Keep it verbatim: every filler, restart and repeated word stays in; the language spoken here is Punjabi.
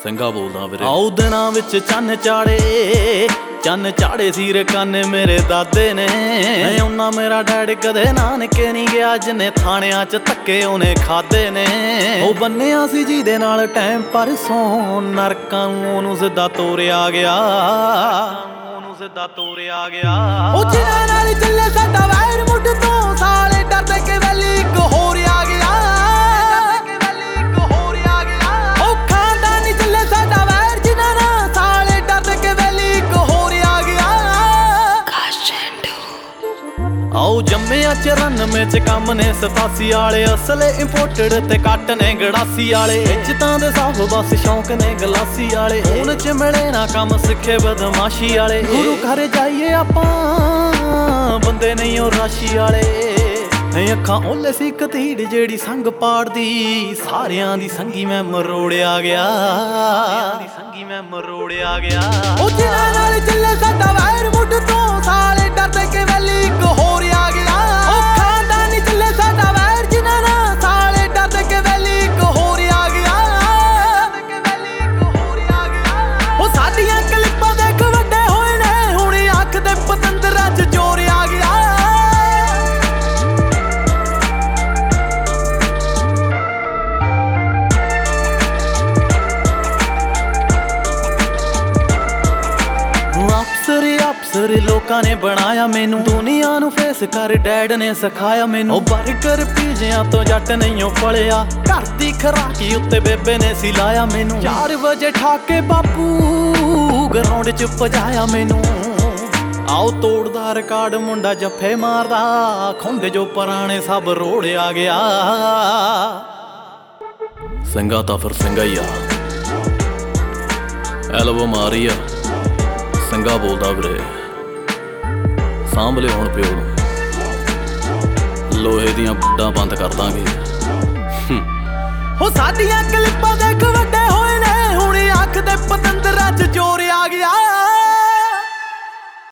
ਸਿੰਘਾ ਬੋਲਦਾ ਵੀਰੇ। ਆਉ ਦਿਨਾਂ ਵਿੱਚ ਚੰਨ ਚਾੜੇ ਚੰਨ ਚਾੜੇ ਸੀਰ ਕੰਨ ਮੇਰੇ ਦਾਦੇ ਨੇ। ਉਹਨਾਂ ਮੇਰਾ ਡੈਡ ਕਦੇ ਨਾਨਕੇ ਨਹੀਂ ਗਿਆ, ਜਿੰਨੇ ਥਾਣਿਆਂ ਚ ਧੱਕੇ ਉਹਨੇ ਖਾਦੇ ਨੇ। ਉਹ ਬੰਨਿਆ ਸੀ ਜਿਹਦੇ ਨਾਲ ਟਾਈਮ ਪਰਸੋਂ, ਨਰਕਾਂ ਨੂੰ ਉਹਨੂੰ ਸਿੱਧਾ ਤੋਰਿਆ ਗਿਆ, ਉਹਨੂੰ ਸਿੱਧਾ ਤੋਰਿਆ ਗਿਆ। ਉਹ ਜਿਨ੍ਹਾਂ ਨਾਲ ਚੱਲੇ ਸਾਡਾ ਵੈਰ ਮੁੱਢ ਤੋਂ, ਸਾਲੇ ਡਰਦੇ ਕਿ ਵੈਲੀ ਇੱਕ ਹੋਰ ਆ ਗਿਆ, ਇੱਕ ਹੋਰ ਆ ਗਿਆ। ਉਹ ਖਾਂਦਾ ਨਹੀਂ ਚੱਲੇ ਸਾਡਾ ਵੈਰ ਜਿਨ੍ਹਾਂ ਨਾਲ, ਸਾਲੇ ਡਰਦੇ ਕਿ ਵੈਲੀ ਇੱਕ ਹੋਰ ਆ ਗਿਆ। ਆਓ ਜੰਮਿਆ ਚੁਰਾਨਵੇਂ ਚ ਕੰਮ ਨੇ ਸਤਾਸੀ ਵਾਲੇ, ਅਸਲੇ ਇੰਪੋਰਟਡ ਤੇ ਕੱਟ ਨੇ ਗੜਾਸੀ ਵਾਲੇ। ਇੱਜ਼ਤਾਂ ਦੇ ਸਾਫ ਬਸ ਸ਼ੌਂਕ ਨੇ ਗਲਾਸੀ ਵਾਲੇ, ਹੁਣ ਚ ਮਿਲੇ ਨਾ ਕੰਮ ਸਿੱਖੇ ਬਦਮਾਸ਼ੀ ਵਾਲੇ। ਗੁਰੂ ਘਰ ਜਾਈਏ ਆਪਾਂ ਬੰਦੇ ਨਹੀਂ ਉਹ ਰਾਸ਼ੀ ਵਾਲੇ। ਅੱਖਾਂ ਓਲੇ ਸੀ ਕਤੀੜ ਜਿਹੜੀ ਸੰਗ ਪਾੜਦੀ, ਸਾਰਿਆਂ ਦੀ ਸੰਗੀ ਮੈਂ ਮਰੋੜਿਆ ਗਿਆ, ਦੀ ਸੰਗੀ ਮੈਂ ਮਰੋੜਿਆ ਗਿਆ। ਉਹ ਜਿਨ੍ਹਾਂ ਨਾਲ ਚੱਲੇ ਸਾਡਾ ਵੈਰ ਮੁੱਢ ਤੋਂ, ਸਾਲੇ ਡਰਦੇ ਕਿ ਵੈਲੀ ਇੱਕ ਹੋਰ ਆ ਗਿਆ। ਉਹ ਖਾਂਦਾ ਨਹੀਂ ਚੱਲੇ ਸਾਡਾ ਵੈਰ ਜਿਨ੍ਹਾਂ ਨਾਲ, ਸਾਲੇ ਡਰਦੇ ਕਿ ਵੈਲੀ ਇੱਕ ਹੋਰ ਆ ਗਿਆ, ਕਿ ਵੈਲੀ ਇੱਕ ਹੋਰ ਆ ਗਿਆ। ਉਹ ਸਾਡੀਆਂ ਕਲਿੱਪਾਂ ਦੇਖ ਵੱਡੇ ਹੋਏ ਨੇ, ਹੁਣ ਅੱਖ ਦੇ ਪਤੰਦਰਾਂ ਚ ਚੋਰ ਆ ਗਿਆ। ਅਫਸਰ ਲੋਕਾਂ ਨੇ ਬਣਾਇਆ ਮੈਨੂੰ, ਦੁਨੀਆ ਨੂੰ ਫੇਸ ਕਰ ਡੈਡ ਨੇ ਸਿਖਾਇਆ ਮੈਨੂੰ। ਉਹ ਬਰਗਰ ਪੀਜ਼ਿਆਂ ਤੋਂ ਜੱਟ ਨਹੀਂ ਉਹ ਪਲਿਆ, ਘਰ ਦੀ ਖਰਾਕੀ ਉੱਤੇ ਬੇਬੇ ਨੇ ਸੀ ਲਾਇਆ ਮੈਨੂੰ। ਚਾਰ ਵਜੇ ਠਾਕੇ ਬਾਪੂ ਗਰਾਊਂਡ ਚ ਭਜਾਇਆ ਮੈਨੂੰ। ਆਓ ਤੋੜਦਾ ਰਿਕਾਰਡ ਮੁੰਡਾ ਜੱਫੇ ਮਾਰਦਾ, ਖੁੰਡੇ ਜੋ ਪੁਰਾਣੇ ਸਭ ਰੋੜਿਆ ਗਿਆ। ਸਿੰਘਾ ਤਾਂ ਫਿਰ ਸਿੰਘਾ ਹੀ ਆ, ਐਲਬਮ ਆ ਰਹੀ ਆ, ਸਿੰਘਾ ਬੋਲਦਾ ਵੀਰੇ। ਸਾਂਭ ਲਿਓ ਹੁਣ ਪਿਓ ਨੂੰ, ਲੋਹੇ ਦੀਆਂ ਬੁੱਢਾਂ ਬੰਦ ਕਰ ਦਾਂਗੇ। ਹੋ ਸਾਡੀਆਂ ਕਲਿੱਪਾਂ ਦੇਖ ਵੱਡੇ ਹੋਏ ਨੇ, ਹੁਣ ਅੱਖ ਦੇ ਪਤੰਦਰਾਂ ਚ ਚੋਰ ਆ ਗਿਆ।